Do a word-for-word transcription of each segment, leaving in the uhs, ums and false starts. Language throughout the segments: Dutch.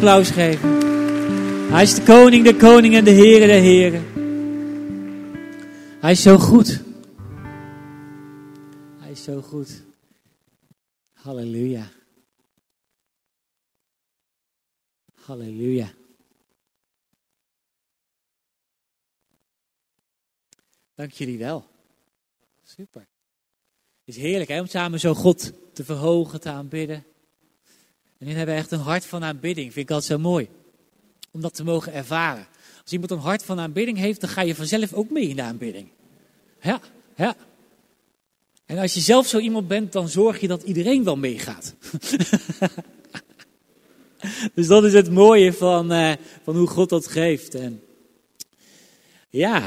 applaus geven. Hij is de koning, de koning en de Heere, de Heere. Hij is zo goed. Hij is zo goed. Halleluja. Halleluja. Dank jullie wel. Super. Het is heerlijk hè, om samen zo God te verhogen, te aanbidden. En nu hebben we echt een hart van aanbidding. Vind ik altijd zo mooi. Om dat te mogen ervaren. Als iemand een hart van aanbidding heeft, dan ga je vanzelf ook mee in de aanbidding. Ja, ja. En als je zelf zo iemand bent, dan zorg je dat iedereen wel meegaat. Dus dat is het mooie van, uh, van hoe God dat geeft. En ja,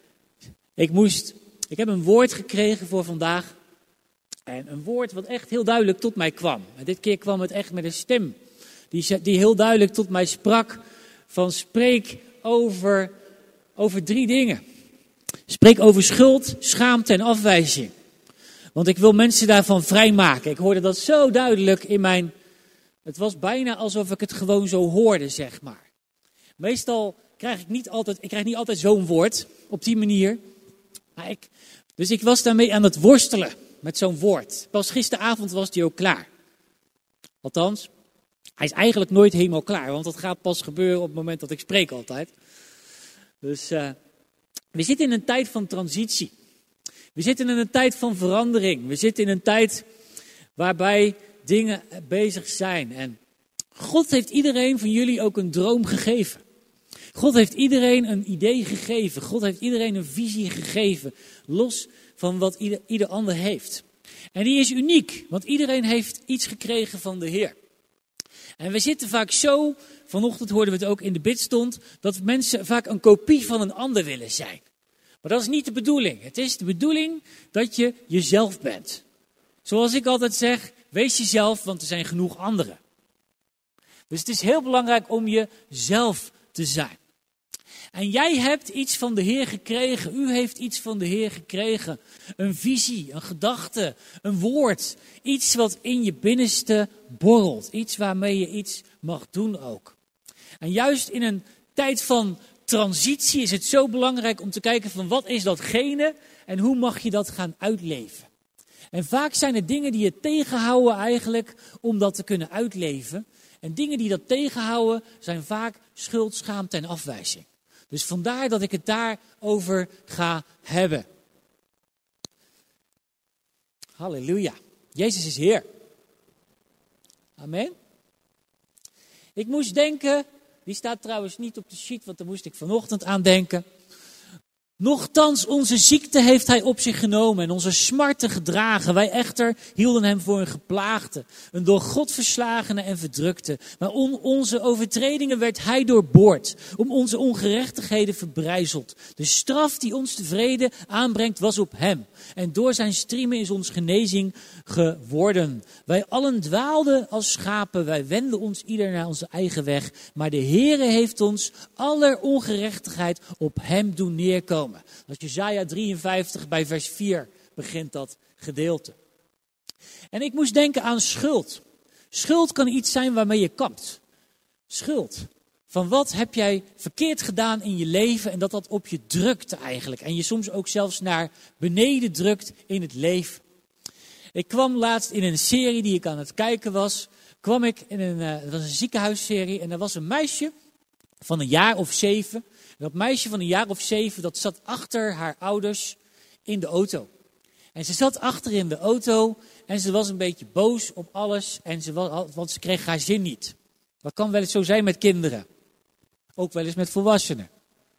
ik moest, ik heb een woord gekregen voor vandaag. En een woord wat echt heel duidelijk tot mij kwam. En dit keer kwam het echt met een stem die, die heel duidelijk tot mij sprak. Van spreek over, over drie dingen. Spreek over schuld, schaamte en afwijzing. Want ik wil mensen daarvan vrijmaken. Ik hoorde dat zo duidelijk in mijn... Het was bijna alsof ik het gewoon zo hoorde, zeg maar. Meestal krijg ik niet altijd, ik krijg niet altijd zo'n woord op die manier. Maar ik, dus ik was daarmee aan het worstelen met zo'n woord. Pas gisteravond was die ook klaar. Althans, hij is eigenlijk nooit helemaal klaar. Want dat gaat pas gebeuren op het moment dat ik spreek altijd. Dus uh, we zitten in een tijd van transitie. We zitten in een tijd van verandering. We zitten in een tijd waarbij dingen bezig zijn. En God heeft iedereen van jullie ook een droom gegeven. God heeft iedereen een idee gegeven. God heeft iedereen een visie gegeven. Los van wat ieder, ieder ander heeft. En die is uniek. Want iedereen heeft iets gekregen van de Heer. En we zitten vaak zo, vanochtend hoorden we het ook in de bidstond, dat mensen vaak een kopie van een ander willen zijn. Maar dat is niet de bedoeling. Het is de bedoeling dat je jezelf bent. Zoals ik altijd zeg, wees jezelf, want er zijn genoeg anderen. Dus het is heel belangrijk om jezelf te zijn. En jij hebt iets van de Heer gekregen. U heeft iets van de Heer gekregen. Een visie, een gedachte, een woord. Iets wat in je binnenste borrelt. Iets waarmee je iets mag doen ook. En juist in een tijd van transitie is het zo belangrijk om te kijken van wat is datgene en hoe mag je dat gaan uitleven. En vaak zijn er dingen die je tegenhouden eigenlijk om dat te kunnen uitleven. En dingen die dat tegenhouden zijn vaak schuld, schaamte en afwijzing. Dus vandaar dat ik het daarover ga hebben. Halleluja. Jezus is Heer. Amen. Ik moest denken, die staat trouwens niet op de sheet, want daar moest ik vanochtend aan denken. Nochtans, onze ziekte heeft hij op zich genomen en onze smarten gedragen. Wij echter hielden hem voor een geplaagde, een door God verslagene en verdrukte. Maar om onze overtredingen werd hij doorboord, om onze ongerechtigheden verbrijzeld. De straf die ons de vrede aanbrengt was op hem. En door zijn striemen is ons genezing geworden. Wij allen dwaalden als schapen, wij wenden ons ieder naar onze eigen weg. Maar de Heere heeft ons aller ongerechtigheid op hem doen neerkomen. Dat is Jesaja drieënvijftig bij vers vier begint dat gedeelte. En ik moest denken aan schuld. Schuld kan iets zijn waarmee je kampt. Schuld. Van wat heb jij verkeerd gedaan in je leven en dat dat op je drukt eigenlijk. En je soms ook zelfs naar beneden drukt in het leven. Ik kwam laatst in een serie die ik aan het kijken was. Kwam ik in een, uh, dat was een ziekenhuisserie en er was een meisje van een jaar of zeven. En dat meisje van een jaar of zeven, dat zat achter haar ouders in de auto. En ze zat achter in de auto en ze was een beetje boos op alles. En ze was, want ze kreeg haar zin niet. Dat kan wel eens zo zijn met kinderen. Ook wel eens met volwassenen.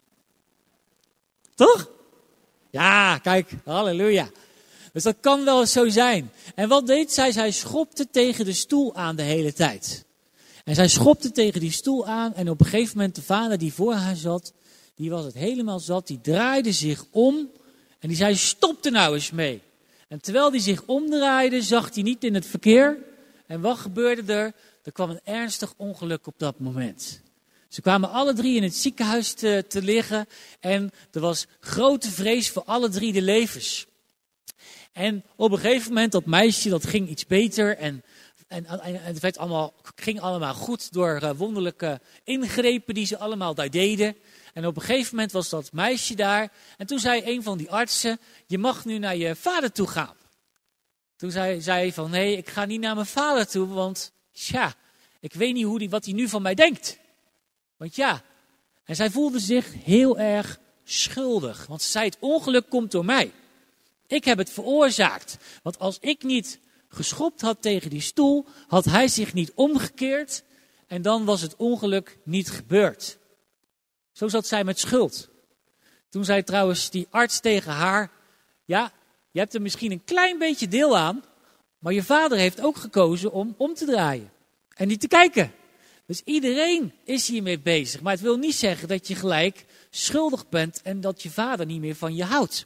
Toch? Ja, kijk, halleluja. Dus dat kan wel eens zo zijn. En wat deed zij? Zij schopte tegen de stoel aan de hele tijd. En zij schopte tegen die stoel aan en op een gegeven moment de vader die voor haar zat, die was het helemaal zat, die draaide zich om en die zei stop er nou eens mee. En terwijl die zich omdraaide zag hij niet in het verkeer. En wat gebeurde er? Er kwam een ernstig ongeluk op dat moment. Ze kwamen alle drie in het ziekenhuis te, te liggen en er was grote vrees voor alle drie de levens. En op een gegeven moment, dat meisje, dat ging iets beter en En, en het werd allemaal, ging allemaal goed door uh, wonderlijke ingrepen die ze allemaal daar deden. En op een gegeven moment was dat meisje daar. En toen zei een van die artsen, je mag nu naar je vader toe gaan. Toen zei hij van, nee, ik ga niet naar mijn vader toe, want tja, ik weet niet hoe die, wat hij nu van mij denkt. Want ja, en zij voelde zich heel erg schuldig. Want ze zei, het ongeluk komt door mij. Ik heb het veroorzaakt. Want als ik niet geschopt had tegen die stoel, had hij zich niet omgekeerd. En dan was het ongeluk niet gebeurd. Zo zat zij met schuld. Toen zei trouwens die arts tegen haar, ja, je hebt er misschien een klein beetje deel aan, maar je vader heeft ook gekozen om om te draaien. En niet te kijken. Dus iedereen is hiermee bezig. Maar het wil niet zeggen dat je gelijk schuldig bent en dat je vader niet meer van je houdt.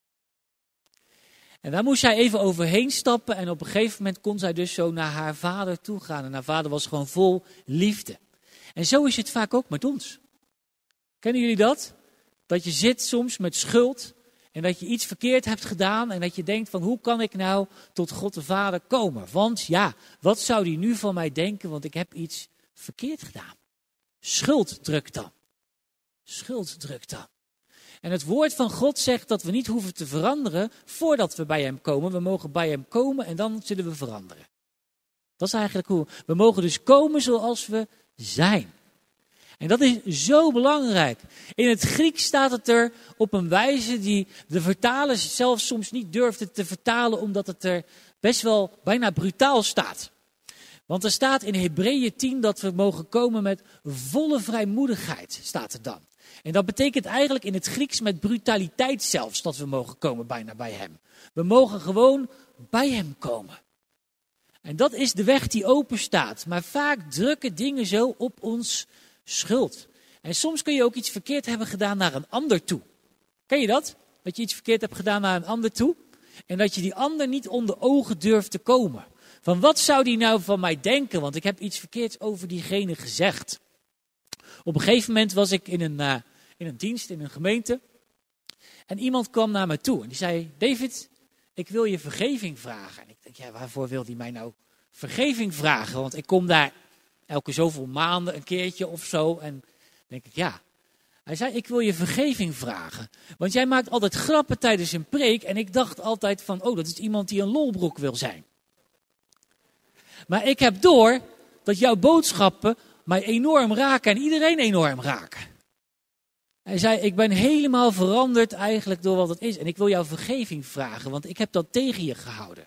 En daar moest zij even overheen stappen en op een gegeven moment kon zij dus zo naar haar vader toe gaan. En haar vader was gewoon vol liefde. En zo is het vaak ook met ons. Kennen jullie dat? Dat je zit soms met schuld en dat je iets verkeerd hebt gedaan en dat je denkt van hoe kan ik nou tot God de Vader komen? Want ja, wat zou die nu van mij denken, want ik heb iets verkeerd gedaan. Schuld drukt dan. Schuld drukt dan. En het woord van God zegt dat we niet hoeven te veranderen voordat we bij hem komen. We mogen bij hem komen en dan zullen we veranderen. Dat is eigenlijk hoe. We mogen dus komen zoals we zijn. En dat is zo belangrijk. In het Grieks staat het er op een wijze die de vertalers zelfs soms niet durfden te vertalen, omdat het er best wel bijna brutaal staat. Want er staat in Hebreeën tien dat we mogen komen met volle vrijmoedigheid, staat er dan. En dat betekent eigenlijk in het Grieks met brutaliteit zelfs dat we mogen komen bijna bij hem. We mogen gewoon bij hem komen. En dat is de weg die open staat. Maar vaak drukken dingen zo op ons schuld. En soms kun je ook iets verkeerd hebben gedaan naar een ander toe. Ken je dat? Dat je iets verkeerd hebt gedaan naar een ander toe. En dat je die ander niet onder ogen durft te komen. Van wat zou die nou van mij denken? Want ik heb iets verkeerds over diegene gezegd. Op een gegeven moment was ik in een, uh, in een dienst, in een gemeente. En iemand kwam naar me toe. En die zei, David, ik wil je vergeving vragen. En ik denk, ja, waarvoor wil die mij nou vergeving vragen? Want ik kom daar elke zoveel maanden een keertje of zo. En denk ik, ja. Hij zei, ik wil je vergeving vragen. Want jij maakt altijd grappen tijdens een preek. En ik dacht altijd van, oh, dat is iemand die een lolbroek wil zijn. Maar ik heb door dat jouw boodschappen mij enorm raken en iedereen enorm raken. Hij zei, ik ben helemaal veranderd eigenlijk door wat het is. En ik wil jou vergeving vragen, want ik heb dat tegen je gehouden.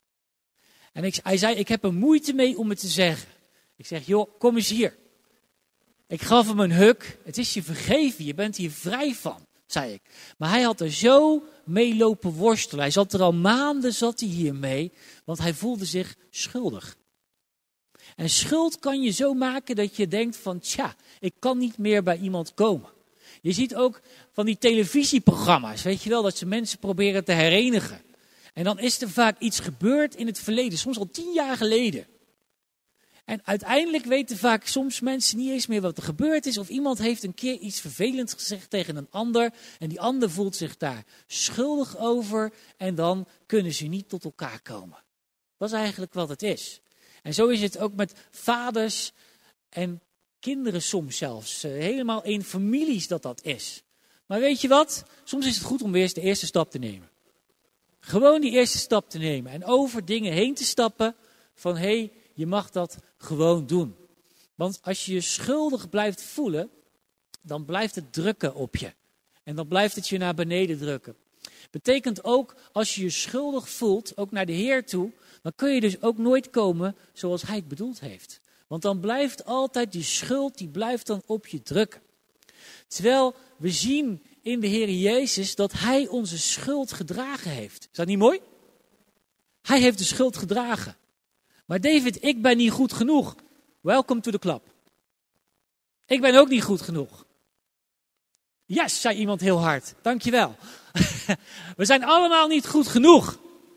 En ik, hij zei, ik heb er moeite mee om het te zeggen. Ik zeg, joh, kom eens hier. Ik gaf hem een huk. Het is je vergeven, je bent hier vrij van, zei ik. Maar hij had er zo mee lopen worstelen. Hij zat er al maanden, zat hij hier mee, want hij voelde zich schuldig. En schuld kan je zo maken dat je denkt van, tja, ik kan niet meer bij iemand komen. Je ziet ook van die televisieprogramma's, weet je wel, dat ze mensen proberen te herenigen. En dan is er vaak iets gebeurd in het verleden, soms al tien jaar geleden. En uiteindelijk weten vaak soms mensen niet eens meer wat er gebeurd is. Of iemand heeft een keer iets vervelends gezegd tegen een ander. En die ander voelt zich daar schuldig over. En dan kunnen ze niet tot elkaar komen. Dat is eigenlijk wat het is. En zo is het ook met vaders en kinderen soms zelfs. Uh, helemaal in families dat dat is. Maar weet je wat? Soms is het goed om weer eens de eerste stap te nemen. Gewoon die eerste stap te nemen. En over dingen heen te stappen van hé, hey, je mag dat gewoon doen. Want als je je schuldig blijft voelen, dan blijft het drukken op je. En dan blijft het je naar beneden drukken. Betekent ook, als je je schuldig voelt, ook naar de Heer toe, dan kun je dus ook nooit komen zoals Hij het bedoeld heeft. Want dan blijft altijd die schuld, die blijft dan op je drukken. Terwijl we zien in de Heer Jezus dat Hij onze schuld gedragen heeft. Is dat niet mooi? Hij heeft de schuld gedragen. Maar David, ik ben niet goed genoeg. Welcome to the club. Ik ben ook niet goed genoeg. Yes, zei iemand heel hard. Dankjewel. We zijn allemaal niet goed genoeg.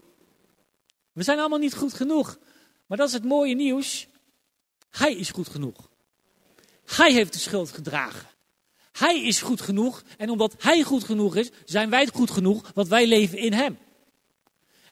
We zijn allemaal niet goed genoeg. Maar dat is het mooie nieuws. Hij is goed genoeg. Hij heeft de schuld gedragen. Hij is goed genoeg. En omdat hij goed genoeg is, zijn wij goed genoeg, want wij leven in hem.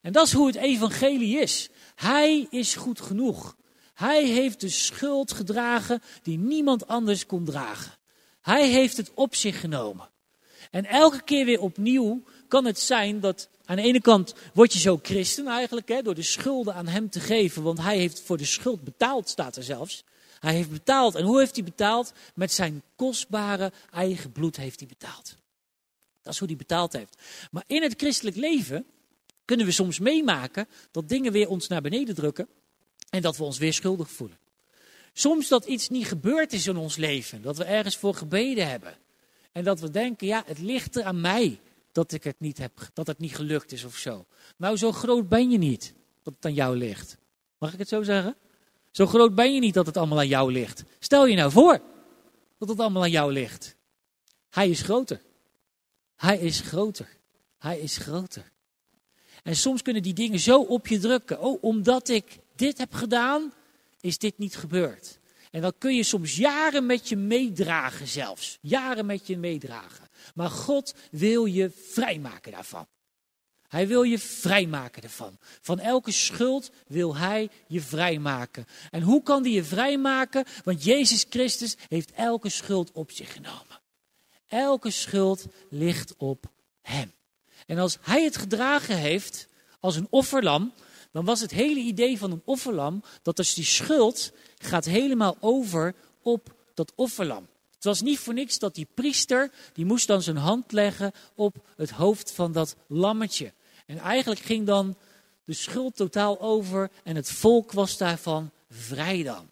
En dat is hoe het evangelie is. Hij is goed genoeg. Hij heeft de schuld gedragen die niemand anders kon dragen. Hij heeft het op zich genomen. En elke keer weer opnieuw kan het zijn dat aan de ene kant word je zo christen eigenlijk, hè, door de schulden aan hem te geven. Want hij heeft voor de schuld betaald, staat er zelfs. Hij heeft betaald. En hoe heeft hij betaald? Met zijn kostbare eigen bloed heeft hij betaald. Dat is hoe hij betaald heeft. Maar in het christelijk leven kunnen we soms meemaken dat dingen weer ons naar beneden drukken. En dat we ons weer schuldig voelen. Soms dat iets niet gebeurd is in ons leven. Dat we ergens voor gebeden hebben. En dat we denken, ja, het ligt er aan mij dat ik het niet heb, dat het niet gelukt is of zo. Nou, zo groot ben je niet dat het aan jou ligt. Mag ik het zo zeggen? Zo groot ben je niet dat het allemaal aan jou ligt. Stel je nou voor dat het allemaal aan jou ligt. Hij is groter. Hij is groter. Hij is groter. En soms kunnen die dingen zo op je drukken. Oh, omdat ik dit heb gedaan, is dit niet gebeurd. En dan kun je soms jaren met je meedragen zelfs. Jaren met je meedragen. Maar God wil je vrijmaken daarvan. Hij wil je vrijmaken daarvan. Van elke schuld wil hij je vrijmaken. En hoe kan hij je vrijmaken? Want Jezus Christus heeft elke schuld op zich genomen. Elke schuld ligt op hem. En als hij het gedragen heeft als een offerlam, dan was het hele idee van een offerlam dat dus die schuld gaat helemaal over op dat offerlam. Het was niet voor niks dat die priester, die moest dan zijn hand leggen op het hoofd van dat lammetje. En eigenlijk ging dan de schuld totaal over en het volk was daarvan vrij dan.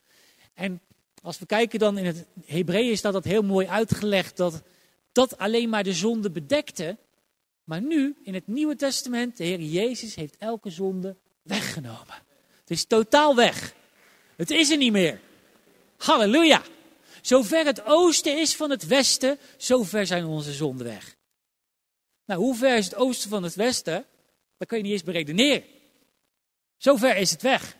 En als we kijken dan in het Hebreeën staat dat heel mooi uitgelegd dat dat alleen maar de zonde bedekte. Maar nu in het Nieuwe Testament, de Heer Jezus heeft elke zonde weggenomen. Het is totaal weg. Het is er niet meer. Halleluja. Zover het oosten is van het westen, zover zijn onze zonden weg. Nou, hoe ver is het oosten van het westen? Dat kun je niet eens beredeneren. Zover is het weg.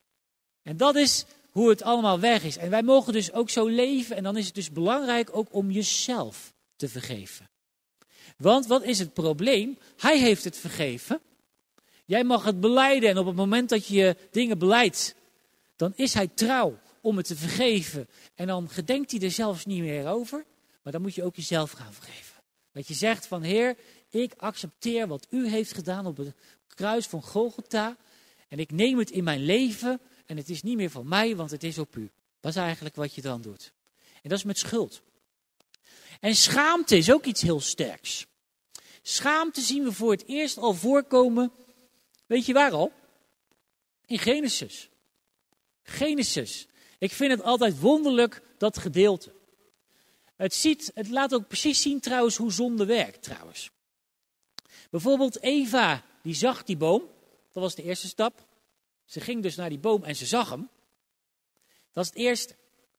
En dat is hoe het allemaal weg is. En wij mogen dus ook zo leven. En dan is het dus belangrijk ook om jezelf te vergeven. Want wat is het probleem? Hij heeft het vergeven. Jij mag het belijden. En op het moment dat je dingen belijdt, dan is hij trouw om het te vergeven. En dan gedenkt hij er zelfs niet meer over. Maar dan moet je ook jezelf gaan vergeven. Dat je zegt van Heer, ik accepteer wat u heeft gedaan op het kruis van Golgotha. En ik neem het in mijn leven. En het is niet meer van mij, want het is op u. Dat is eigenlijk wat je dan doet. En dat is met schuld. En schaamte is ook iets heel sterks. Schaamte zien we voor het eerst al voorkomen. Weet je waar al? In Genesis. Genesis. Ik vind het altijd wonderlijk, dat gedeelte. Het, ziet, het laat ook precies zien trouwens hoe zonde werkt trouwens. Bijvoorbeeld Eva, die zag die boom. Dat was de eerste stap. Ze ging dus naar die boom en ze zag hem. Dat is het eerste.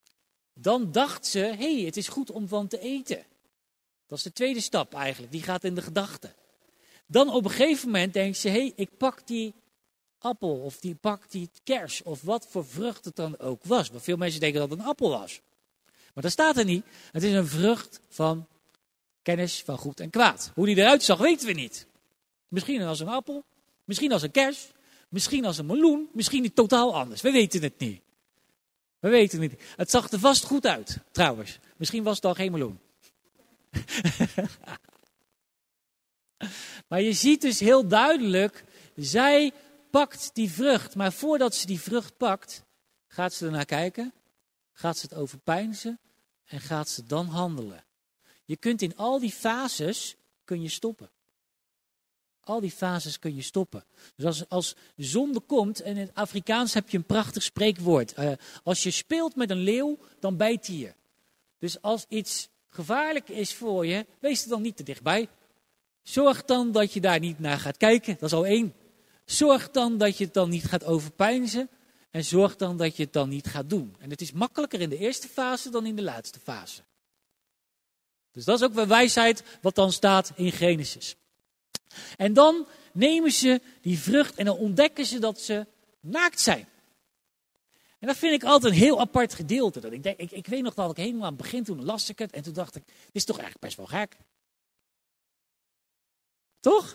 Dan dacht ze, hé, hey, het is goed om van te eten. Dat is de tweede stap eigenlijk, die gaat in de gedachten. Dan op een gegeven moment denkt ze, hé, hey, ik pak die appel of die pak die kers of wat voor vrucht het dan ook was. Maar veel mensen denken dat het een appel was. Maar dat staat er niet. Het is een vrucht van kennis van goed en kwaad. Hoe die eruit zag, weten we niet. Misschien als een appel, misschien als een kers, misschien als een meloen, misschien niet totaal anders. We weten het niet. We weten het niet. Het zag er vast goed uit, trouwens. Misschien was het al geen meloen. Maar je ziet dus heel duidelijk, zij pakt die vrucht. Maar voordat ze die vrucht pakt, gaat ze ernaar kijken. Gaat ze het overpeinzen en gaat ze dan handelen. Je kunt in al die fases, kun je stoppen. Al die fases kun je stoppen. Dus als, als zonde komt, en in het Afrikaans heb je een prachtig spreekwoord. Uh, als je speelt met een leeuw, dan bijt hij je. Dus als iets gevaarlijk is voor je, wees er dan niet te dichtbij. Zorg dan dat je daar niet naar gaat kijken, dat is al één. Zorg dan dat je het dan niet gaat overpeinzen. En zorg dan dat je het dan niet gaat doen. En het is makkelijker in de eerste fase dan in de laatste fase. Dus dat is ook weer wijsheid wat dan staat in Genesis. En dan nemen ze die vrucht en dan ontdekken ze dat ze naakt zijn. En dat vind ik altijd een heel apart gedeelte. Dat ik, denk, ik, ik weet nog dat ik helemaal aan het begin, toen las ik het. En toen dacht ik, dit is toch eigenlijk best wel gek. Toch?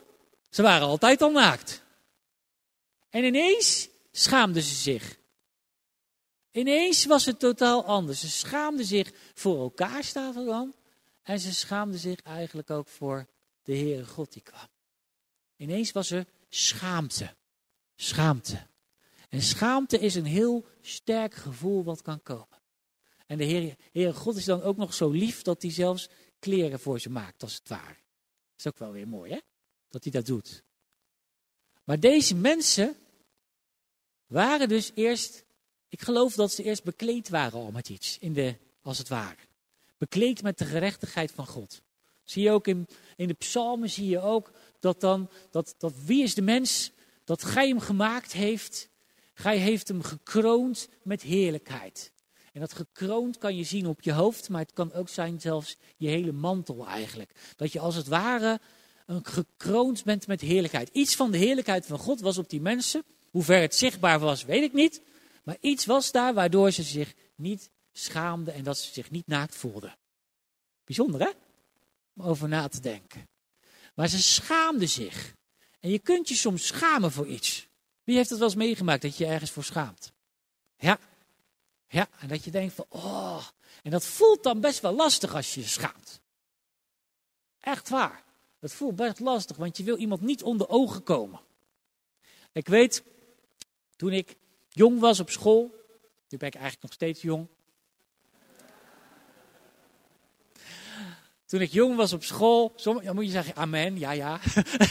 Ze waren altijd al naakt. En ineens schaamden ze zich. Ineens was het totaal anders. Ze schaamden zich voor elkaar, staat er dan. En ze schaamden zich eigenlijk ook voor de Heere God die kwam. Ineens was er schaamte. Schaamte. En schaamte is een heel sterk gevoel wat kan komen. En de Heere, Heere God is dan ook nog zo lief dat hij zelfs kleren voor ze maakt, als het ware. Dat is ook wel weer mooi, hè? Dat hij dat doet. Maar deze mensen waren dus eerst, ik geloof dat ze eerst bekleed waren al met iets, in de, als het ware. Bekleed met de gerechtigheid van God. Zie je ook in, in de psalmen, zie je ook dat dan, dat, dat wie is de mens, dat gij hem gemaakt heeft, gij heeft hem gekroond met heerlijkheid. En dat gekroond kan je zien op je hoofd, maar het kan ook zijn zelfs je hele mantel eigenlijk. Dat je als het ware een gekroond bent met heerlijkheid. Iets van de heerlijkheid van God was op die mensen. Hoe ver het zichtbaar was, weet ik niet. Maar iets was daar waardoor ze zich niet schaamden en dat ze zich niet naakt voelden. Bijzonder, hè? Om over na te denken. Maar ze schaamden zich. En je kunt je soms schamen voor iets. Wie heeft het wel eens meegemaakt dat je ergens voor schaamt? Ja. Ja, en dat je denkt van, oh. En dat voelt dan best wel lastig als je je schaamt. Echt waar. Dat voelt best lastig, want je wil iemand niet onder ogen komen. Ik weet, toen ik jong was op school, nu ben ik eigenlijk nog steeds jong. Toen ik jong was op school, soms, dan moet je zeggen amen, ja ja.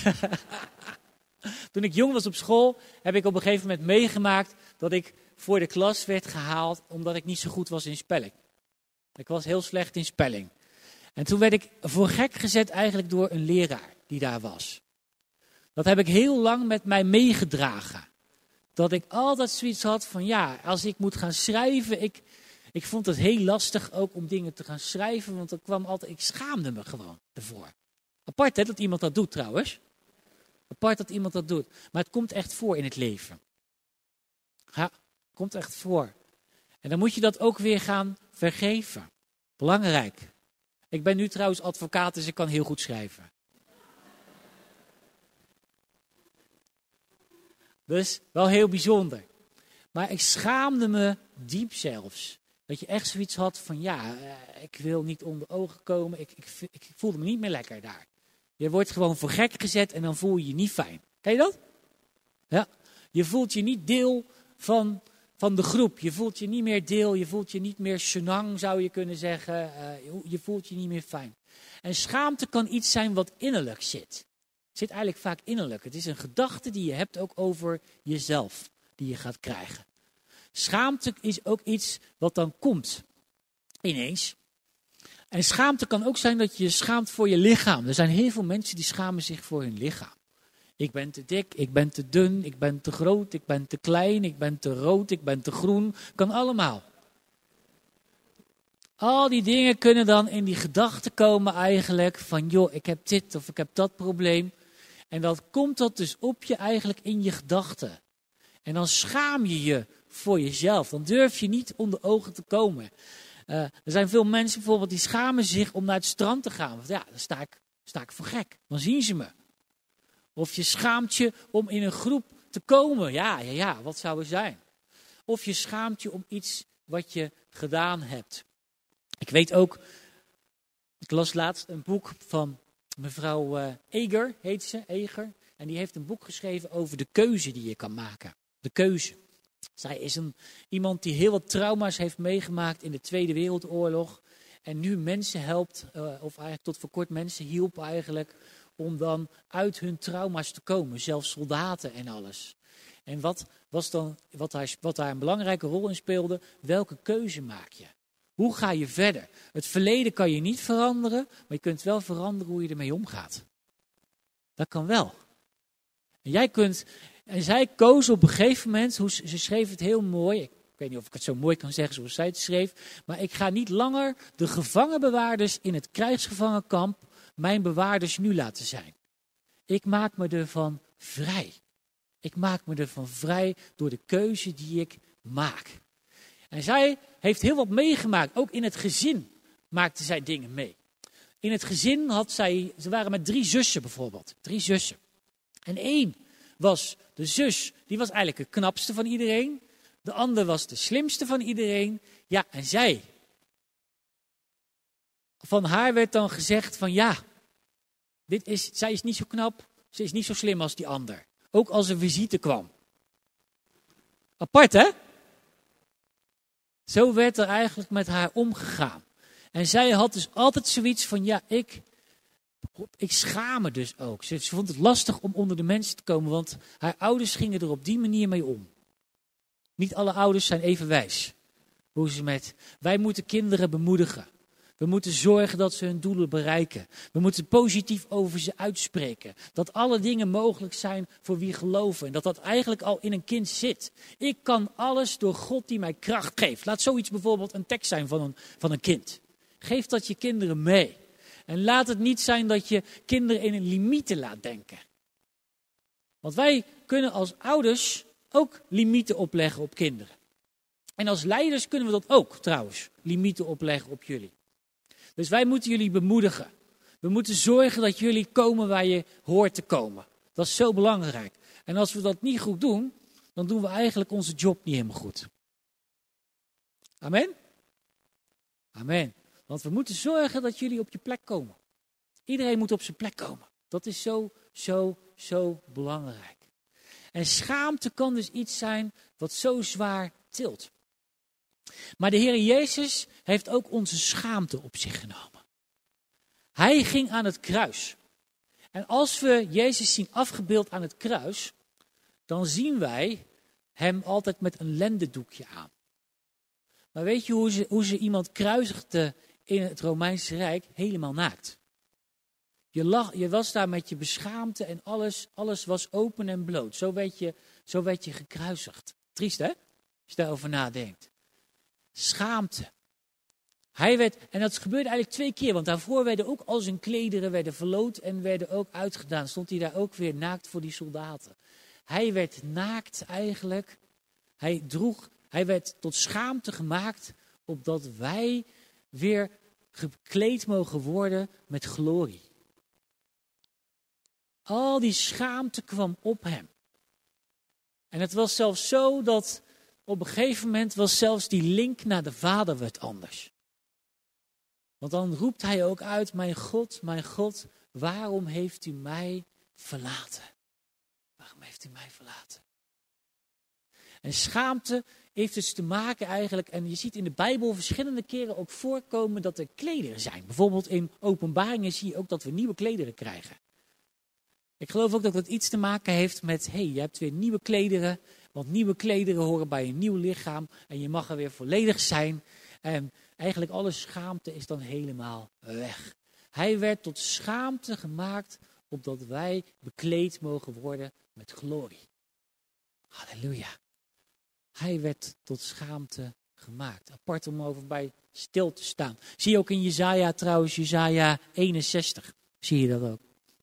Toen ik jong was op school, heb ik op een gegeven moment meegemaakt dat ik voor de klas werd gehaald omdat ik niet zo goed was in spelling. Ik was heel slecht in spelling. En toen werd ik voor gek gezet eigenlijk door een leraar die daar was. Dat heb ik heel lang met mij meegedragen. Dat ik altijd zoiets had van ja, als ik moet gaan schrijven, ik, ik vond het heel lastig ook om dingen te gaan schrijven, want er kwam altijd, ik schaamde me gewoon ervoor. Apart hè, dat iemand dat doet trouwens. Apart dat iemand dat doet. Maar het komt echt voor in het leven. Ja, het komt echt voor. En dan moet je dat ook weer gaan vergeven. Belangrijk. Ik ben nu trouwens advocaat, dus ik kan heel goed schrijven. Dus wel heel bijzonder. Maar ik schaamde me diep zelfs. Dat je echt zoiets had van ja, ik wil niet onder ogen komen. Ik, ik, ik voelde me niet meer lekker daar. Je wordt gewoon voor gek gezet en dan voel je je niet fijn. Ken je dat? Ja. Je voelt je niet deel van, van de groep. Je voelt je niet meer deel. Je voelt je niet meer senang, zou je kunnen zeggen. Uh, je voelt je niet meer fijn. En schaamte kan iets zijn wat innerlijk zit. Het zit eigenlijk vaak innerlijk. Het is een gedachte die je hebt ook over jezelf. Die je gaat krijgen. Schaamte is ook iets wat dan komt. Ineens. En schaamte kan ook zijn dat je je schaamt voor je lichaam. Er zijn heel veel mensen die schamen zich voor hun lichaam. Ik ben te dik, ik ben te dun, ik ben te groot, ik ben te klein, ik ben te rood, ik ben te groen. Kan allemaal. Al die dingen kunnen dan in die gedachten komen eigenlijk van joh, ik heb dit of ik heb dat probleem. En dan komt dat dus op je eigenlijk in je gedachten. En dan schaam je je voor jezelf. Dan durf je niet onder ogen te komen. Uh, er zijn veel mensen bijvoorbeeld die schamen zich om naar het strand te gaan. Want ja, dan sta ik, sta ik voor gek. Dan zien ze me. Of je schaamt je om in een groep te komen. Ja, ja, ja, wat zou er zijn? Of je schaamt je om iets wat je gedaan hebt. Ik weet ook, ik las laatst een boek van mevrouw uh, Eger, heet ze, Eger. En die heeft een boek geschreven over de keuze die je kan maken. De keuze. Zij is een, iemand die heel wat trauma's heeft meegemaakt in de Tweede Wereldoorlog. En nu mensen helpt, uh, of eigenlijk tot voor kort mensen hielp eigenlijk, om dan uit hun trauma's te komen. Zelfs soldaten en alles. En wat, was dan, wat, daar, wat daar een belangrijke rol in speelde, welke keuze maak je? Hoe ga je verder? Het verleden kan je niet veranderen, maar je kunt wel veranderen hoe je ermee omgaat. Dat kan wel. En jij kunt... En zij koos op een gegeven moment, hoe, ze schreef het heel mooi, ik weet niet of ik het zo mooi kan zeggen zoals zij het schreef, maar ik ga niet langer de gevangenbewaarders in het krijgsgevangenkamp mijn bewaarders nu laten zijn. Ik maak me ervan vrij. Ik maak me ervan vrij door de keuze die ik maak. En zij heeft heel wat meegemaakt, ook in het gezin maakte zij dingen mee. In het gezin had zij, ze waren met drie zussen bijvoorbeeld, drie zussen. En één was de zus, die was eigenlijk de knapste van iedereen. De ander was de slimste van iedereen. Ja, en zij. Van haar werd dan gezegd van ja, dit is, zij is niet zo knap, ze is niet zo slim als die ander. Ook als er visite kwam. Apart, hè? Zo werd er eigenlijk met haar omgegaan. En zij had dus altijd zoiets van, ja, ik, ik schaam me dus ook. Ze, ze vond het lastig om onder de mensen te komen, want haar ouders gingen er op die manier mee om. Niet alle ouders zijn even wijs. Hoe ze met, wij moeten kinderen bemoedigen. We moeten zorgen dat ze hun doelen bereiken. We moeten positief over ze uitspreken. Dat alle dingen mogelijk zijn voor wie geloven. En dat dat eigenlijk al in een kind zit. Ik kan alles door God die mij kracht geeft. Laat zoiets bijvoorbeeld een tekst zijn van een, van een kind. Geef dat je kinderen mee. En laat het niet zijn dat je kinderen in een limieten laat denken. Want wij kunnen als ouders ook limieten opleggen op kinderen. En als leiders kunnen we dat ook trouwens, limieten opleggen op jullie. Dus wij moeten jullie bemoedigen. We moeten zorgen dat jullie komen waar je hoort te komen. Dat is zo belangrijk. En als we dat niet goed doen, dan doen we eigenlijk onze job niet helemaal goed. Amen? Amen. Want we moeten zorgen dat jullie op je plek komen. Iedereen moet op zijn plek komen. Dat is zo, zo, zo belangrijk. En schaamte kan dus iets zijn wat zo zwaar tilt. Maar de Heer Jezus heeft ook onze schaamte op zich genomen. Hij ging aan het kruis. En als we Jezus zien afgebeeld aan het kruis, dan zien wij hem altijd met een lendendoekje aan. Maar weet je hoe ze, hoe ze iemand kruisigden in het Romeinse Rijk? Helemaal naakt. Je, lag, je was daar met je beschaamte en alles, alles was open en bloot. Zo werd je, zo werd je gekruisigd. Triest, hè? Als je daarover nadenkt. Schaamte. Hij werd, en dat gebeurde eigenlijk twee keer, want daarvoor werden ook al zijn klederen werden verloot en werden ook uitgedaan. Stond hij daar ook weer naakt voor die soldaten. Hij werd naakt eigenlijk. Hij droeg, hij werd tot schaamte gemaakt, opdat wij weer gekleed mogen worden met glorie. Al die schaamte kwam op hem. En het was zelfs zo dat op een gegeven moment was zelfs die link naar de Vader werd anders. Want dan roept hij ook uit, mijn God, mijn God, waarom heeft u mij verlaten? Waarom heeft u mij verlaten? En schaamte heeft dus te maken eigenlijk, en je ziet in de Bijbel verschillende keren ook voorkomen dat er klederen zijn. Bijvoorbeeld in Openbaringen zie je ook dat we nieuwe klederen krijgen. Ik geloof ook dat dat iets te maken heeft met, hé, hey, je hebt weer nieuwe klederen. Want nieuwe klederen horen bij een nieuw lichaam. En je mag er weer volledig zijn. En eigenlijk alle schaamte is dan helemaal weg. Hij werd tot schaamte gemaakt, opdat wij bekleed mogen worden met glorie. Halleluja. Hij werd tot schaamte gemaakt. Apart om over bij stil te staan. Zie je ook in Jesaja trouwens, Jesaja eenenzestig. Zie je dat ook.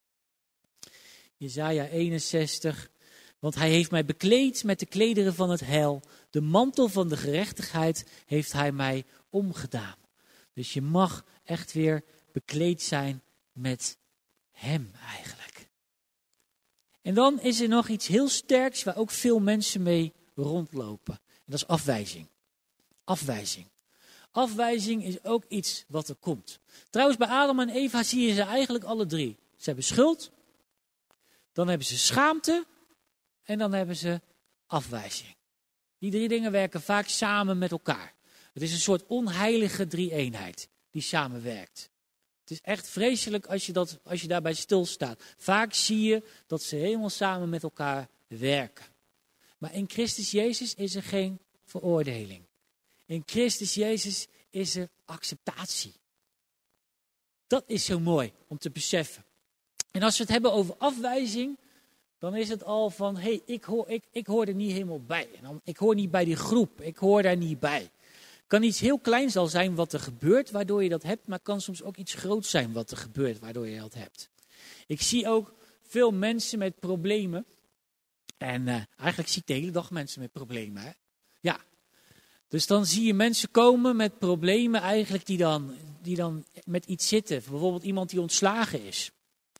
Jesaja eenenzestig. Want hij heeft mij bekleed met de klederen van het heil. De mantel van de gerechtigheid heeft hij mij omgedaan. Dus je mag echt weer bekleed zijn met hem eigenlijk. En dan is er nog iets heel sterks waar ook veel mensen mee rondlopen. En dat is afwijzing. Afwijzing. Afwijzing is ook iets wat er komt. Trouwens, bij Adam en Eva zie je ze eigenlijk alle drie. Ze hebben schuld, dan hebben ze schaamte en dan hebben ze afwijzing. Die drie dingen werken vaak samen met elkaar. Het is een soort onheilige drie-eenheid die samenwerkt. Het is echt vreselijk als je, dat, als je daarbij stilstaat. Vaak zie je dat ze helemaal samen met elkaar werken. Maar in Christus Jezus is er geen veroordeling. In Christus Jezus is er acceptatie. Dat is zo mooi om te beseffen. En als we het hebben over afwijzing, dan is het al van, hé, hey, ik, hoor, ik, ik hoor er niet helemaal bij. En dan, ik hoor niet bij die groep, ik hoor daar niet bij. Het kan iets heel kleins al zijn wat er gebeurt, waardoor je dat hebt, maar het kan soms ook iets groots zijn wat er gebeurt, waardoor je dat hebt. Ik zie ook veel mensen met problemen. En uh, eigenlijk zie ik de hele dag mensen met problemen. Hè? Ja. Dus dan zie je mensen komen met problemen eigenlijk die dan, die dan met iets zitten. Bijvoorbeeld iemand die ontslagen is.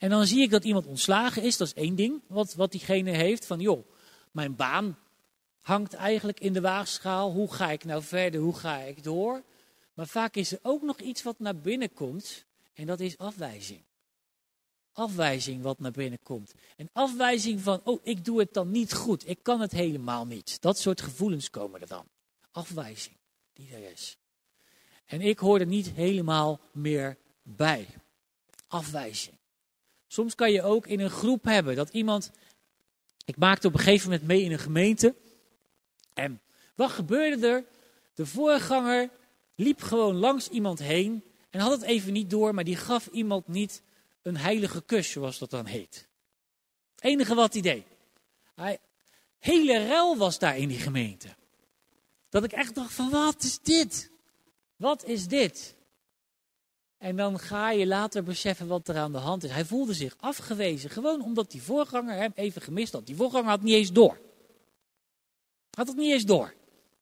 En dan zie ik dat iemand ontslagen is. Dat is één ding wat, wat diegene heeft. Van joh, mijn baan hangt eigenlijk in de waagschaal. Hoe ga ik nou verder? Hoe ga ik door? Maar vaak is er ook nog iets wat naar binnen komt. En dat is afwijzing. Afwijzing wat naar binnen komt. En afwijzing van, oh, ik doe het dan niet goed. Ik kan het helemaal niet. Dat soort gevoelens komen er dan. Afwijzing die er is. En ik hoor er niet helemaal meer bij. Afwijzing. Soms kan je ook in een groep hebben dat iemand... Ik maakte op een gegeven moment mee in een gemeente. En wat gebeurde er? De voorganger liep gewoon langs iemand heen en had het even niet door, maar die gaf iemand niet een heilige kus, zoals dat dan heet. Het enige wat hij deed. Hij, hele ruil was daar in die gemeente. Dat ik echt dacht van, wat is dit? Wat is dit? En dan ga je later beseffen wat er aan de hand is. Hij voelde zich afgewezen, gewoon omdat die voorganger hem even gemist had. Die voorganger had niet eens door. Had het niet eens door.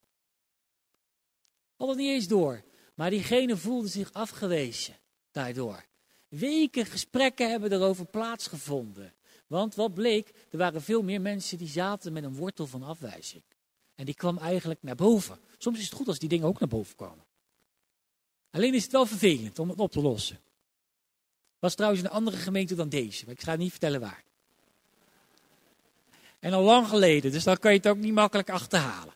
Had het niet eens door. Maar diegene voelde zich afgewezen daardoor. Weken gesprekken hebben erover plaatsgevonden. Want wat bleek, er waren veel meer mensen die zaten met een wortel van afwijzing. En die kwam eigenlijk naar boven. Soms is het goed als die dingen ook naar boven komen. Alleen is het wel vervelend om het op te lossen. Was trouwens een andere gemeente dan deze, maar ik ga niet vertellen waar. En al lang geleden, dus dan kan je het ook niet makkelijk achterhalen.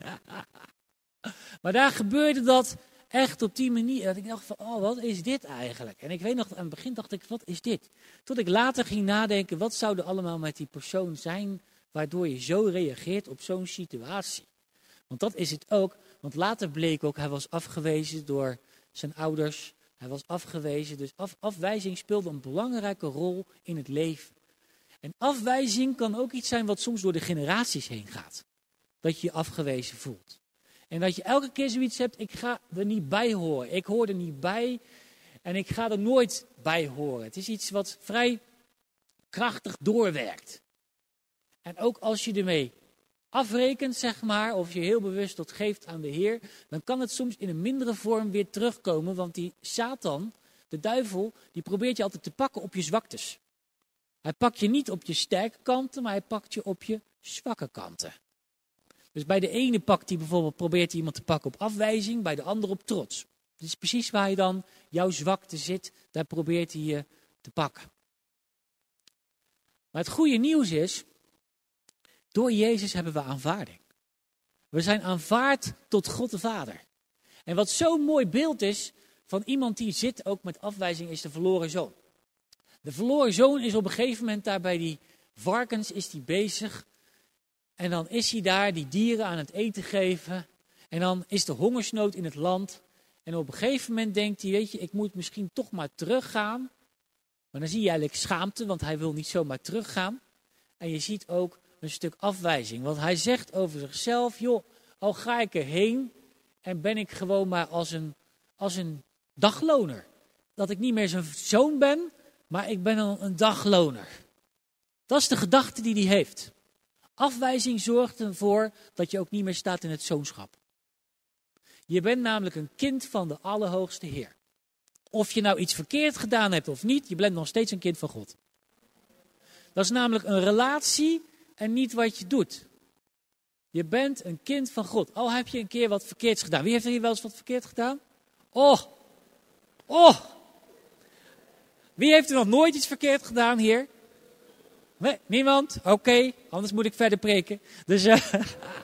Maar daar gebeurde dat echt op die manier. Dat ik dacht van, oh, wat is dit eigenlijk? En ik weet nog, aan het begin dacht ik, wat is dit? Tot ik later ging nadenken, wat zou er allemaal met die persoon zijn, waardoor je zo reageert op zo'n situatie? Want dat is het ook. Want later bleek ook, hij was afgewezen door zijn ouders. Hij was afgewezen, dus af, afwijzing speelde een belangrijke rol in het leven. En afwijzing kan ook iets zijn wat soms door de generaties heen gaat. Dat je je afgewezen voelt. En dat je elke keer zoiets hebt, ik ga er niet bij horen. Ik hoor er niet bij en ik ga er nooit bij horen. Het is iets wat vrij krachtig doorwerkt. En ook als je ermee afrekent, zeg maar, of je heel bewust dat geeft aan de Heer, dan kan het soms in een mindere vorm weer terugkomen. Want die Satan, de duivel, die probeert je altijd te pakken op je zwaktes. Hij pakt je niet op je sterke kanten, maar hij pakt je op je zwakke kanten. Dus bij de ene pakt hij bijvoorbeeld, probeert hij iemand te pakken op afwijzing, bij de andere op trots. Dat is precies waar je dan jouw zwakte zit, daar probeert hij je te pakken. Maar het goede nieuws is, door Jezus hebben we aanvaarding. We zijn aanvaard tot God de Vader. En wat zo'n mooi beeld is van iemand die zit ook met afwijzing, is de verloren zoon. De verloren zoon is op een gegeven moment daar bij die varkens is die bezig. En dan is hij daar die dieren aan het eten geven. En dan is de hongersnood in het land. En op een gegeven moment denkt hij, weet je, ik moet misschien toch maar teruggaan. Maar dan zie je eigenlijk schaamte, want hij wil niet zomaar teruggaan. En je ziet ook een stuk afwijzing. Want hij zegt over zichzelf, joh, al ga ik erheen en ben ik gewoon maar als een, als een dagloner. Dat ik niet meer zijn zoon ben, maar ik ben een, een dagloner. Dat is de gedachte die hij heeft. Afwijzing zorgt ervoor dat je ook niet meer staat in het zoonschap. Je bent namelijk een kind van de Allerhoogste Heer. Of je nou iets verkeerd gedaan hebt of niet, je bent nog steeds een kind van God. Dat is namelijk een relatie en niet wat je doet. Je bent een kind van God. Al heb je een keer wat verkeerds gedaan. Wie heeft er hier wel eens wat verkeerd gedaan? Oh, oh. Wie heeft er nog nooit iets verkeerd gedaan hier? Nee, niemand? Oké, okay, anders moet ik verder preken. Dus, uh,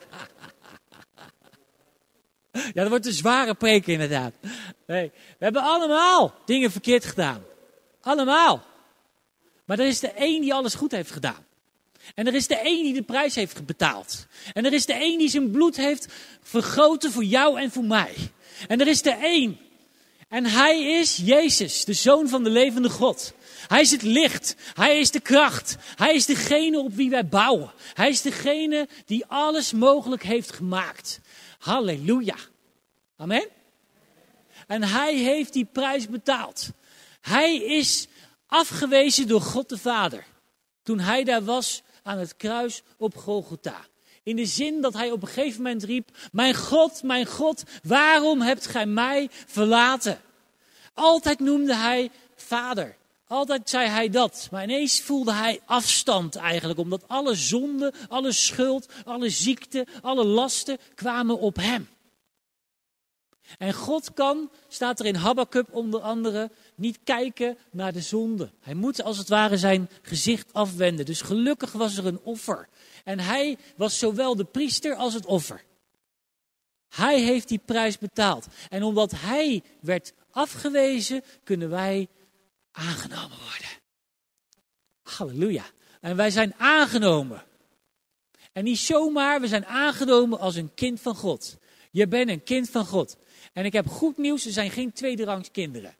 ja, dat wordt een zware preek inderdaad. Nee, we hebben allemaal dingen verkeerd gedaan. Allemaal. Maar er is de één die alles goed heeft gedaan. En er is de één die de prijs heeft betaald. En er is de één die zijn bloed heeft vergoten voor jou en voor mij. En er is de één. En hij is Jezus, de Zoon van de levende God. Hij is het licht. Hij is de kracht. Hij is degene op wie wij bouwen. Hij is degene die alles mogelijk heeft gemaakt. Halleluja. Amen. En hij heeft die prijs betaald. Hij is afgewezen door God de Vader. Toen hij daar was aan het kruis op Golgotha. In de zin dat hij op een gegeven moment riep, mijn God, mijn God, waarom hebt gij mij verlaten? Altijd noemde hij Vader. Altijd zei hij dat, maar ineens voelde hij afstand eigenlijk. Omdat alle zonde, alle schuld, alle ziekte, alle lasten kwamen op hem. En God kan, staat er in Habakuk onder andere, niet kijken naar de zonde. Hij moet als het ware zijn gezicht afwenden. Dus gelukkig was er een offer. En hij was zowel de priester als het offer. Hij heeft die prijs betaald. En omdat hij werd afgewezen, kunnen wij aangenomen worden. Halleluja. En wij zijn aangenomen. En niet zomaar, we zijn aangenomen als een kind van God. Je bent een kind van God. En ik heb goed nieuws, er zijn geen tweederangs kinderen.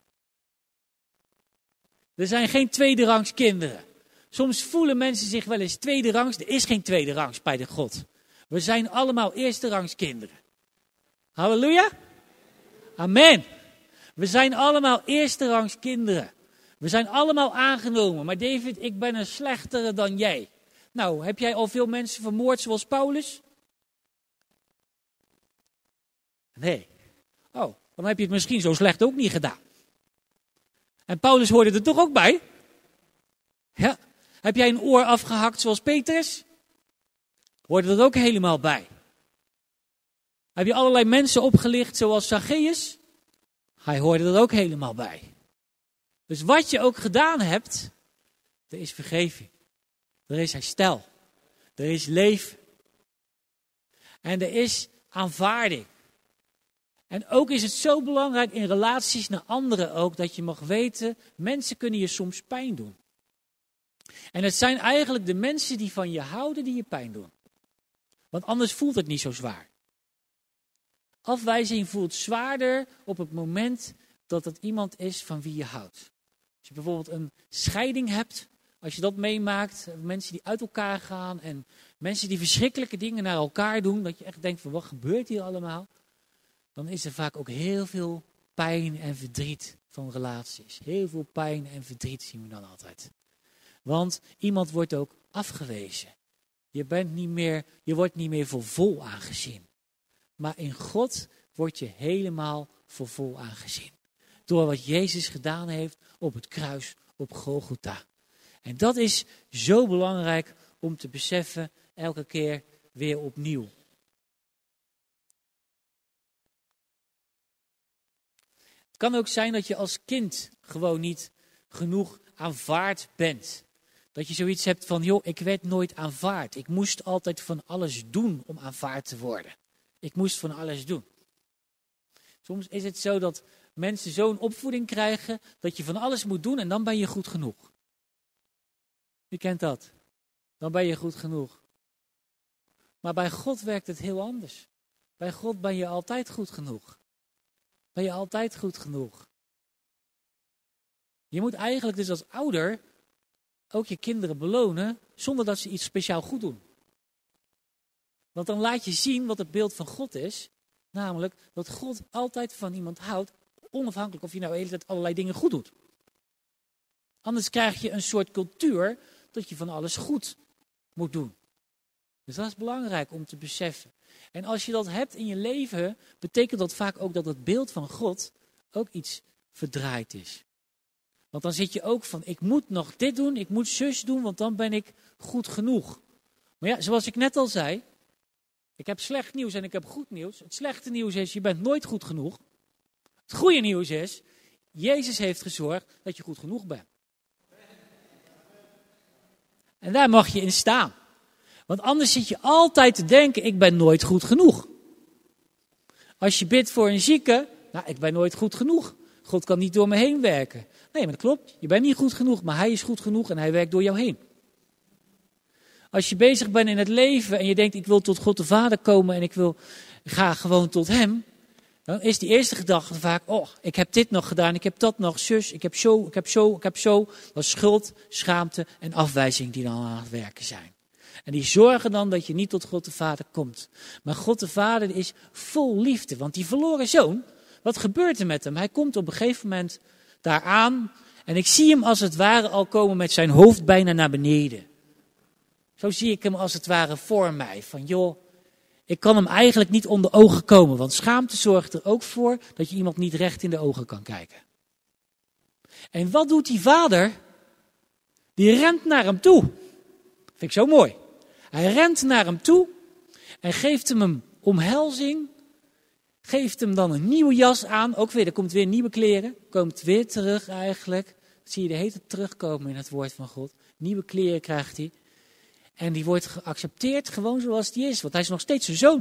Er zijn geen tweederangs kinderen. Soms voelen mensen zich wel eens tweederangs. Er is geen tweederangs bij de God. We zijn allemaal eersterangs kinderen. Halleluja. Amen. We zijn allemaal eersterangs kinderen. We zijn allemaal aangenomen. Maar David, ik ben een slechtere dan jij. Nou, heb jij al veel mensen vermoord zoals Paulus? Nee. Oh, dan heb je het misschien zo slecht ook niet gedaan. En Paulus hoorde er toch ook bij? Ja. Heb jij een oor afgehakt zoals Petrus? Hoorde er ook helemaal bij. Heb je allerlei mensen opgelicht zoals Zacchaeus? Hij hoorde er ook helemaal bij. Dus wat je ook gedaan hebt, er is vergeving. Er is herstel. Er is leven. En er is aanvaarding. En ook is het zo belangrijk in relaties naar anderen ook, dat je mag weten, mensen kunnen je soms pijn doen. En het zijn eigenlijk de mensen die van je houden die je pijn doen. Want anders voelt het niet zo zwaar. Afwijzing voelt zwaarder op het moment dat het iemand is van wie je houdt. Als je bijvoorbeeld een scheiding hebt, als je dat meemaakt, mensen die uit elkaar gaan en mensen die verschrikkelijke dingen naar elkaar doen, dat je echt denkt van wat gebeurt hier allemaal? Dan is er vaak ook heel veel pijn en verdriet van relaties. Heel veel pijn en verdriet zien we dan altijd. Want iemand wordt ook afgewezen. Je bent niet meer, je wordt niet meer voor vol aangezien. Maar in God word je helemaal voor vol aangezien. Door wat Jezus gedaan heeft op het kruis op Golgotha. En dat is zo belangrijk om te beseffen elke keer weer opnieuw. Het kan ook zijn dat je als kind gewoon niet genoeg aanvaard bent. Dat je zoiets hebt van, joh, ik werd nooit aanvaard. Ik moest altijd van alles doen om aanvaard te worden. Ik moest van alles doen. Soms is het zo dat mensen zo'n opvoeding krijgen dat je van alles moet doen en dan ben je goed genoeg. Wie kent dat? Dan ben je goed genoeg. Maar bij God werkt het heel anders. Bij God ben je altijd goed genoeg. Ben je altijd goed genoeg. Je moet eigenlijk dus als ouder ook je kinderen belonen zonder dat ze iets speciaal goed doen. Want dan laat je zien wat het beeld van God is. Namelijk dat God altijd van iemand houdt, onafhankelijk of je nou de hele tijd allerlei dingen goed doet. Anders krijg je een soort cultuur dat je van alles goed moet doen. Dus dat is belangrijk om te beseffen. En als je dat hebt in je leven, betekent dat vaak ook dat het beeld van God ook iets verdraaid is. Want dan zit je ook van, ik moet nog dit doen, ik moet zus doen, want dan ben ik goed genoeg. Maar ja, zoals ik net al zei, ik heb slecht nieuws en ik heb goed nieuws. Het slechte nieuws is, je bent nooit goed genoeg. Het goede nieuws is, Jezus heeft gezorgd dat je goed genoeg bent. En daar mag je in staan. Want anders zit je altijd te denken, ik ben nooit goed genoeg. Als je bidt voor een zieke, nou, ik ben nooit goed genoeg. God kan niet door me heen werken. Nee, maar dat klopt. Je bent niet goed genoeg, maar hij is goed genoeg en hij werkt door jou heen. Als je bezig bent in het leven en je denkt, ik wil tot God de Vader komen en ik wil ga gewoon tot hem. Dan is die eerste gedachte vaak, oh, ik heb dit nog gedaan, ik heb dat nog, zus, ik heb zo, ik heb zo, ik heb zo. Dat is schuld, schaamte en afwijzing die dan aan het werken zijn. En die zorgen dan dat je niet tot God de Vader komt. Maar God de Vader is vol liefde, want die verloren zoon, wat gebeurt er met hem? Hij komt op een gegeven moment daar aan en ik zie hem als het ware al komen met zijn hoofd bijna naar beneden. Zo zie ik hem als het ware voor mij, van joh, ik kan hem eigenlijk niet onder ogen komen, want schaamte zorgt er ook voor dat je iemand niet recht in de ogen kan kijken. En wat doet die vader? Die rent naar hem toe. Vind ik zo mooi. Hij rent naar hem toe en geeft hem een omhelzing. Geeft hem dan een nieuwe jas aan. Ook weer, er komt weer nieuwe kleren. Komt weer terug eigenlijk. Dat zie je de hele tijd terugkomen in het woord van God. Nieuwe kleren krijgt hij. En die wordt geaccepteerd gewoon zoals die is. Want hij is nog steeds zijn zoon.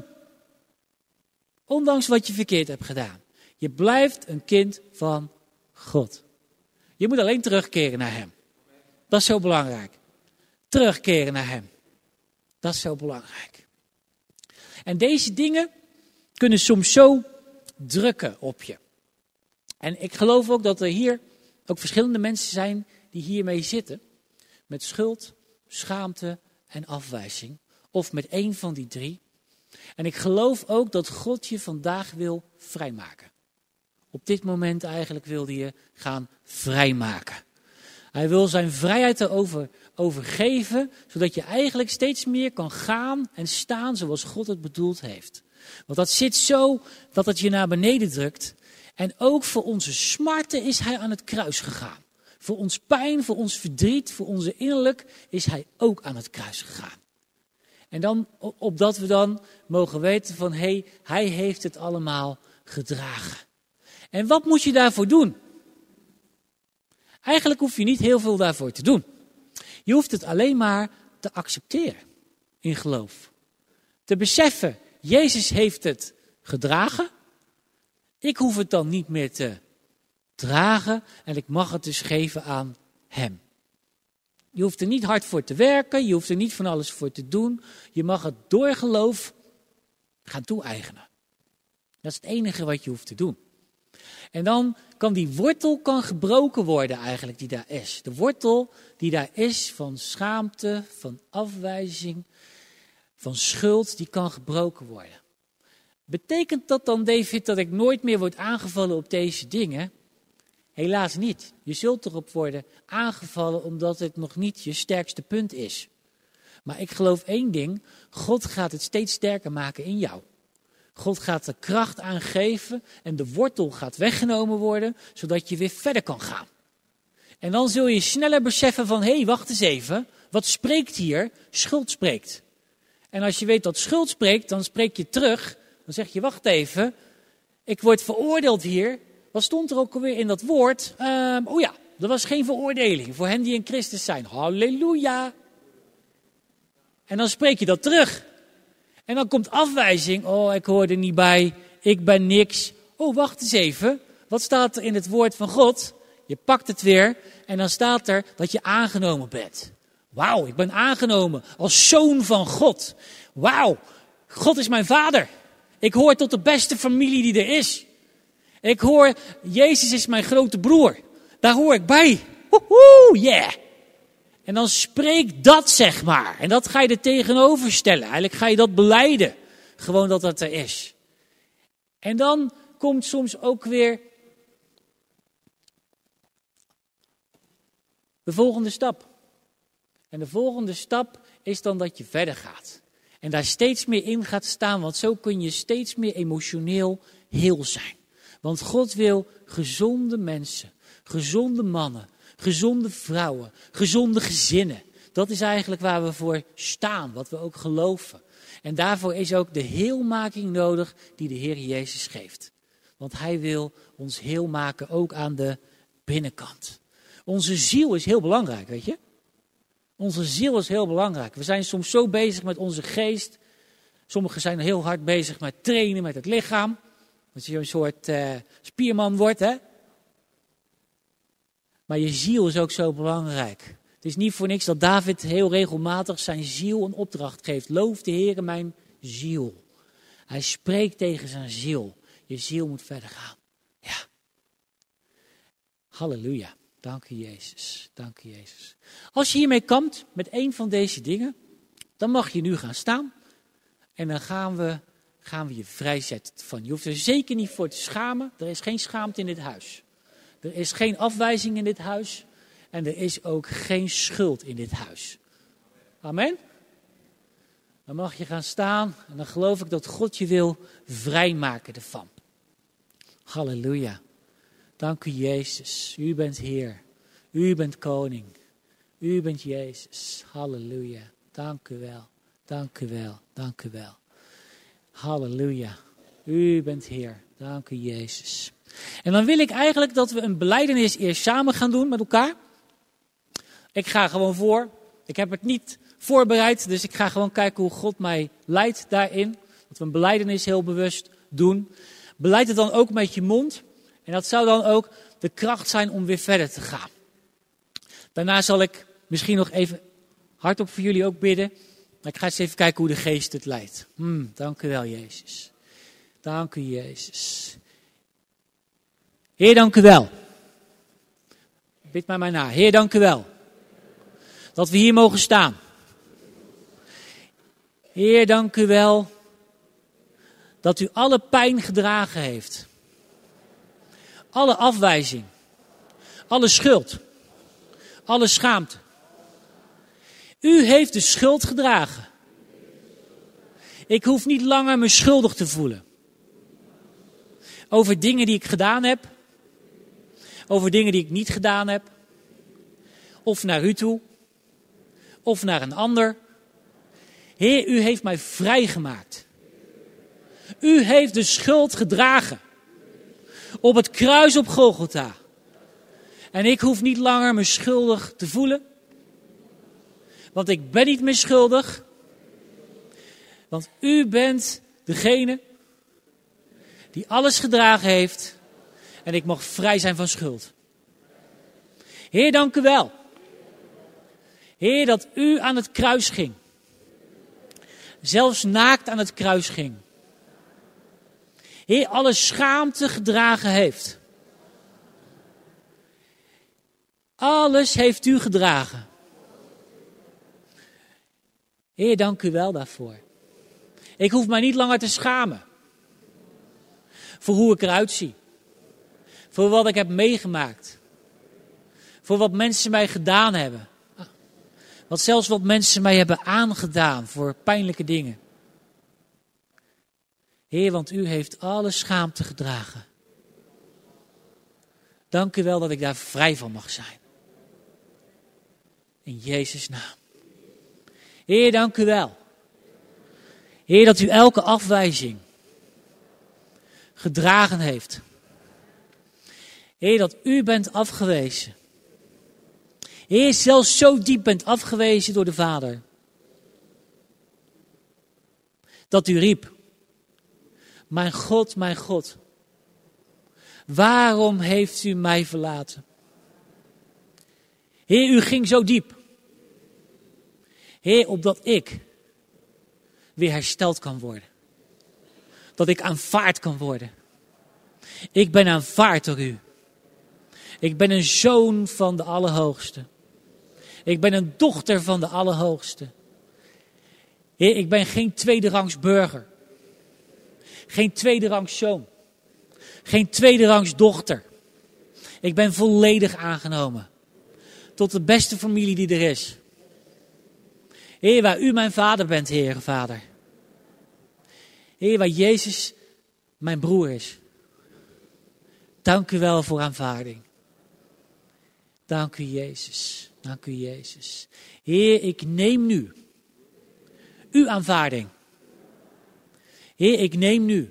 Ondanks wat je verkeerd hebt gedaan. Je blijft een kind van God. Je moet alleen terugkeren naar hem. Dat is zo belangrijk. Terugkeren naar hem. Dat is zo belangrijk. En deze dingen kunnen soms zo drukken op je. En ik geloof ook dat er hier ook verschillende mensen zijn die hiermee zitten. Met schuld, schaamte en afwijzing. Of met één van die drie. En ik geloof ook dat God je vandaag wil vrijmaken. Op dit moment eigenlijk wil hij je gaan vrijmaken. Hij wil zijn vrijheid erover overgeven, zodat je eigenlijk steeds meer kan gaan en staan zoals God het bedoeld heeft. Want dat zit zo dat het je naar beneden drukt. En ook voor onze smarten is hij aan het kruis gegaan. Voor ons pijn, voor ons verdriet, voor onze innerlijk is hij ook aan het kruis gegaan. En dan, opdat we dan mogen weten van, hé, hey, hij heeft het allemaal gedragen. En wat moet je daarvoor doen? Eigenlijk hoef je niet heel veel daarvoor te doen. Je hoeft het alleen maar te accepteren in geloof. Te beseffen, Jezus heeft het gedragen. Ik hoef het dan niet meer te dragen en ik mag het dus geven aan hem. Je hoeft er niet hard voor te werken, je hoeft er niet van alles voor te doen. Je mag het door geloof gaan toe-eigenen. Dat is het enige wat je hoeft te doen. En dan kan die wortel kan gebroken worden eigenlijk die daar is. De wortel die daar is van schaamte, van afwijzing, van schuld, die kan gebroken worden. Betekent dat dan, David, dat ik nooit meer word aangevallen op deze dingen? Helaas niet. Je zult erop worden aangevallen omdat het nog niet je sterkste punt is. Maar ik geloof één ding, God gaat het steeds sterker maken in jou. God gaat er kracht aan geven en de wortel gaat weggenomen worden, zodat je weer verder kan gaan. En dan zul je sneller beseffen van, hé, hey, wacht eens even, wat spreekt hier? Schuld spreekt. En als je weet dat schuld spreekt, dan spreek je terug, dan zeg je, wacht even, ik word veroordeeld hier. Wat stond er ook alweer in dat woord? Uh, oh ja, er was geen veroordeling voor hen die in Christus zijn. Halleluja. En dan spreek je dat terug. En dan komt afwijzing. Oh, ik hoor er niet bij. Ik ben niks. Oh, wacht eens even. Wat staat er in het woord van God? Je pakt het weer en dan staat er dat je aangenomen bent. Wauw, ik ben aangenomen als zoon van God. Wauw, God is mijn vader. Ik hoor tot de beste familie die er is. Ik hoor, Jezus is mijn grote broer. Daar hoor ik bij. Woehoe, yeah. En dan spreek dat, zeg maar. En dat ga je er tegenover stellen. Eigenlijk ga je dat belijden. Gewoon dat dat er is. En dan komt soms ook weer de volgende stap. En de volgende stap is dan dat je verder gaat. En daar steeds meer in gaat staan. Want zo kun je steeds meer emotioneel heel zijn. Want God wil gezonde mensen, gezonde mannen, gezonde vrouwen, gezonde gezinnen. Dat is eigenlijk waar we voor staan, wat we ook geloven. En daarvoor is ook de heelmaking nodig die de Heer Jezus geeft. Want hij wil ons heel maken, ook aan de binnenkant. Onze ziel is heel belangrijk, weet je. Onze ziel is heel belangrijk. We zijn soms zo bezig met onze geest. Sommigen zijn heel hard bezig met trainen met het lichaam. Dat je een soort uh, spierman wordt, hè. Maar je ziel is ook zo belangrijk. Het is niet voor niks dat David heel regelmatig zijn ziel een opdracht geeft. Loof de Heere mijn ziel. Hij spreekt tegen zijn ziel. Je ziel moet verder gaan. Ja. Halleluja. Dank u Jezus. Dank u Jezus. Als je hiermee kampt met een van deze dingen, dan mag je nu gaan staan. En dan gaan we, gaan we je vrijzetten van. Je hoeft er zeker niet voor te schamen. Er is geen schaamte in dit huis. Er is geen afwijzing in dit huis. En er is ook geen schuld in dit huis. Amen. Dan mag je gaan staan. En dan geloof ik dat God je wil vrijmaken ervan. Halleluja. Dank u Jezus. U bent Heer. U bent Koning. U bent Jezus. Halleluja. Dank u wel. Dank u wel. Dank u wel. Halleluja. U bent Heer. Dank u Jezus. En dan wil ik eigenlijk dat we een belijdenis eerst samen gaan doen met elkaar. Ik ga gewoon voor. Ik heb het niet voorbereid, dus ik ga gewoon kijken hoe God mij leidt daarin. Dat we een belijdenis heel bewust doen. Belijd het dan ook met je mond. En dat zou dan ook de kracht zijn om weer verder te gaan. Daarna zal ik misschien nog even hardop voor jullie ook bidden. Maar ik ga eens even kijken hoe de geest het leidt. Hmm, dank u wel, Jezus. Dank u, Jezus. Heer, dank u wel. Bid mij maar na. Heer, dank u wel. Dat we hier mogen staan. Heer, dank u wel. Dat u alle pijn gedragen heeft. Alle afwijzing. Alle schuld. Alle schaamte. U heeft de schuld gedragen. Ik hoef niet langer me schuldig te voelen. Over dingen die ik gedaan heb. Over dingen die ik niet gedaan heb. Of naar u toe. Of naar een ander. Heer, u heeft mij vrijgemaakt. U heeft de schuld gedragen. Op het kruis op Golgotha. En ik hoef niet langer me schuldig te voelen. Want ik ben niet meer schuldig. Want u bent degene die alles gedragen heeft. En ik mag vrij zijn van schuld. Heer, dank u wel. Heer, dat u aan het kruis ging. Zelfs naakt aan het kruis ging. Heer, alle schaamte gedragen heeft. Alles heeft u gedragen. Heer, dank u wel daarvoor. Ik hoef mij niet langer te schamen. Voor hoe ik eruit zie. Voor wat ik heb meegemaakt. Voor wat mensen mij gedaan hebben. Wat zelfs wat mensen mij hebben aangedaan voor pijnlijke dingen. Heer, want u heeft alle schaamte gedragen. Dank u wel dat ik daar vrij van mag zijn. In Jezus' naam. Heer, dank u wel. Heer, dat u elke afwijzing gedragen heeft. Heer, dat u bent afgewezen. Heer, zelfs zo diep bent afgewezen door de Vader. Dat u riep. Mijn God, mijn God. Waarom heeft u mij verlaten? Heer, u ging zo diep. Heer, opdat ik weer hersteld kan worden. Dat ik aanvaard kan worden. Ik ben aanvaard door u. Ik ben een zoon van de Allerhoogste. Ik ben een dochter van de Allerhoogste. Heer, ik ben geen tweederangs burger. Geen tweederangs zoon. Geen tweederangs dochter. Ik ben volledig aangenomen. Tot de beste familie die er is. Heer, waar u mijn vader bent, Heer, Vader. Heer, waar Jezus mijn broer is. Dank u wel voor aanvaarding. Dank u, Jezus. Dank u, Jezus. Heer, ik neem nu uw aanvaarding. Heer, ik neem nu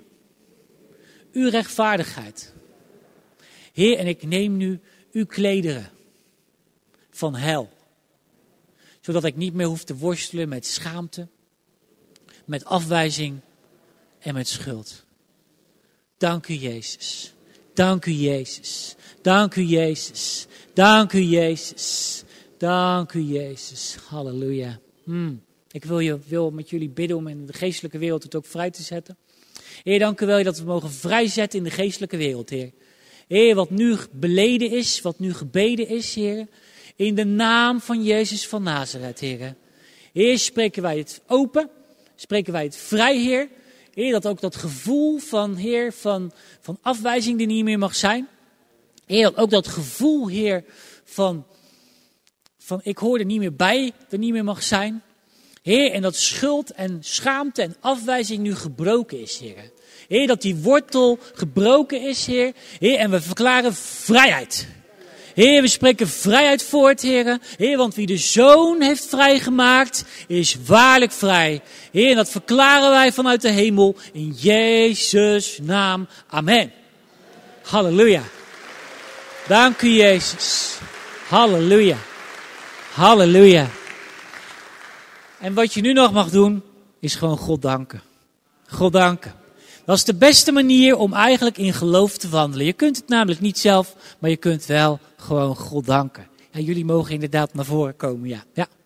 uw rechtvaardigheid. Heer, en ik neem nu uw klederen van heil. Zodat ik niet meer hoef te worstelen met schaamte, met afwijzing en met schuld. Dank u, Jezus. Dank u, Jezus. Dank u, Jezus. Dank u, Jezus. Dank u, Jezus. Halleluja. Hmm. Ik wil, je, wil met jullie bidden om in de geestelijke wereld het ook vrij te zetten. Heer, dank u wel dat we mogen vrijzetten in de geestelijke wereld, Heer. Heer, wat nu beleden is, wat nu gebeden is, Heer. In de naam van Jezus van Nazareth, Heer. Heer, spreken wij het open. Spreken wij het vrij, Heer. Heer, dat ook dat gevoel van, Heer, van, van afwijzing die niet meer mag zijn. Heer, dat ook dat gevoel, Heer, van, van ik hoor er niet meer bij, er niet meer mag zijn. Heer, en dat schuld en schaamte en afwijzing nu gebroken is, Heer. Heer, dat die wortel gebroken is, Heer. Heer, en we verklaren vrijheid. Heer, we spreken vrijheid voort, Heer. Heer, want wie de Zoon heeft vrijgemaakt, is waarlijk vrij. Heer, dat verklaren wij vanuit de hemel in Jezus' naam. Amen. Halleluja. Dank u, Jezus. Halleluja. Halleluja. En wat je nu nog mag doen, is gewoon God danken. God danken. Dat is de beste manier om eigenlijk in geloof te wandelen. Je kunt het namelijk niet zelf, maar je kunt wel gewoon God danken. En jullie mogen inderdaad naar voren komen, ja. Ja.